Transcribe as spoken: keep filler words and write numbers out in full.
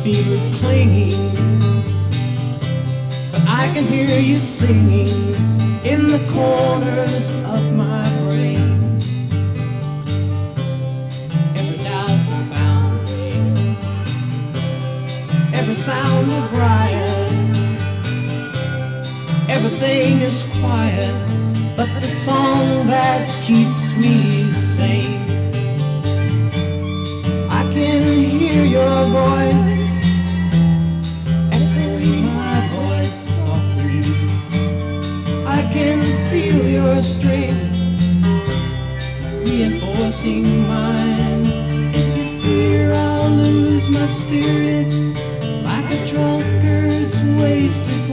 fever clinging, but I can hear you singing in the corners of my brain. Every doubt found me, every sound of riot, everything is quiet but the song that keeps me sane. I can hear your voice echoing my voice softly. I can feel your strength reinforcing mine. If you fear I'll lose my spirit like a drunkard's wasted